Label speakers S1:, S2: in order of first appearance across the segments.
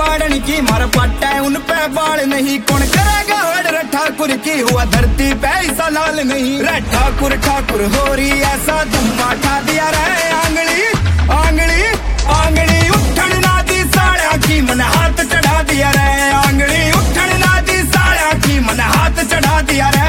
S1: बाड़न की मार पट्टा उन पे बाल नहीं। कौन करेगा हड़ ठाकुर की हुआ धरती पे ऐसा लाल नहीं। रे ठाकुर ठाकुर हो रही ऐसा धुम्मा ठा दिया रे आंगली आंगली आंगली उठन ना दी साड़ा की मन हाथ चढ़ा दिया रे आंगली उठन ना दी साड़ा की मन हाथ चढ़ा दिया रे।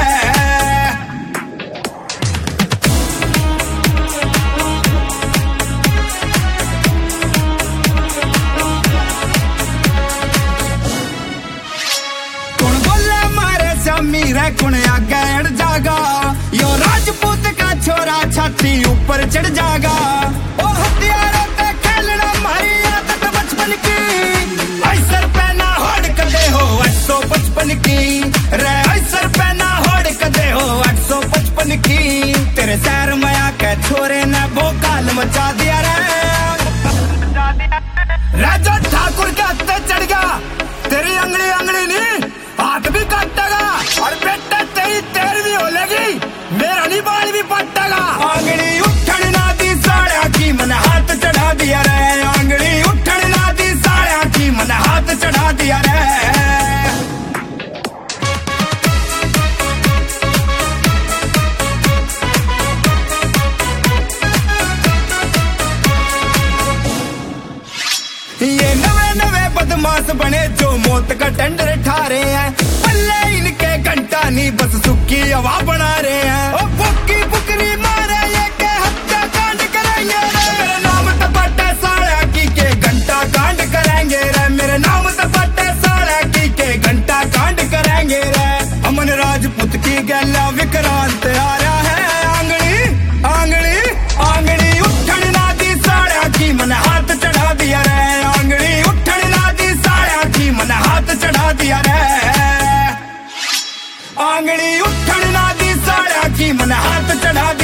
S1: मीरा कुण आगे अड़ जागा यो राजपूत का छोरा छाती ऊपर चढ़ जागा। ओ हथियारों पे खेलना मारी आदत बचपन की। ऐसर पे ना होड़ कदे हो 855 की। रे ऐसर पे ना होड़ कदे हो 855 की। तेरे शहर में आके छोरे ने भोकाल मचा दिया रे। राजा ठाकुर के हत्थे चढ़ गया तेरी अंगली अंगली नहीं हाथ भी काटेगा और बेटा तेरी 13वीं हो लेगी मेरा नहीं बाल भी पटेगा। आंगली उठन ना दी साड़ा की मन हाथ चढ़ा दिया रे आंगली उठन ना दी साड़ा की मन हाथ चढ़ा दिया रे। ये नवे नवे बदमाश बने जो मौत का टेंडर ठा रहे हैं। पल्ले इनके घंटा नहीं बस सुक्की हवा बना रहे हैं। ओ बुक्की बुकरी मारे ये के हत्या कांड करेंगे रे। मेरे नाम तपट्टे साड़ा की के घंटा कांड करेंगे रे। मेरे नाम तपट्टे साड़ा की के घंटा कांड करेंगे रे। अमन राजपूत की गैला विक्रांत आ रहा है। आंगली आंगली आंगली उठन ना दी साड़ा की मन हाथ चढ़ा दिया रे आंगली उठन ना दी साड़ा की मन हाथ चढ़ा दिया रे आंगली उठन ना दी साड़ा की मन हाथ चढ़ा